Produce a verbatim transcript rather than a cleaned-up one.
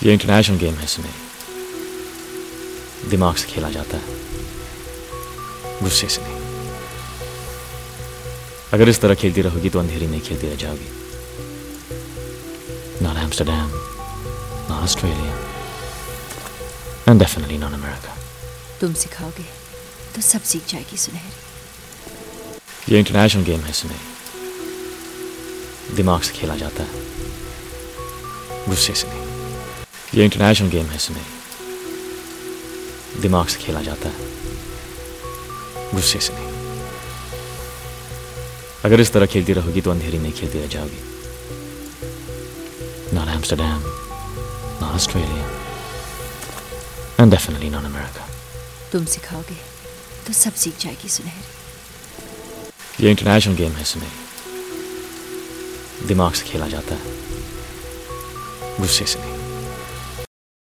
ये international game है सुने, दिमाग से खेला जाता है, गुस्से से नहीं। अगर इस तरह खेलती रहोगी तो अंधेरी में खेलती रह जाओगी। Not Amsterdam, not Australia, and definitely not America. तुम सिखाओगे तो सब सीख जाएगी सुनहरी। ये इंटरनेशनल गेम है सुने, दिमाग से खेला जाता है, गुस्से से नहीं। ये इंटरनेशनल गेम है सुने, दिमाग से खेला जाता है, गुस्से से नहीं। अगर इस तरह खेलती रहोगी तो अंधेरी में खेलती रह जाओगी। Not Amsterdam, not Australia, and definitely not America. तुम सिखाओगे तो सब सीख जाएगी सुनहरी। ये इंटरनेशनल गेम है सुने, दिमाग से खेला जाता है, गुस्से से नहीं।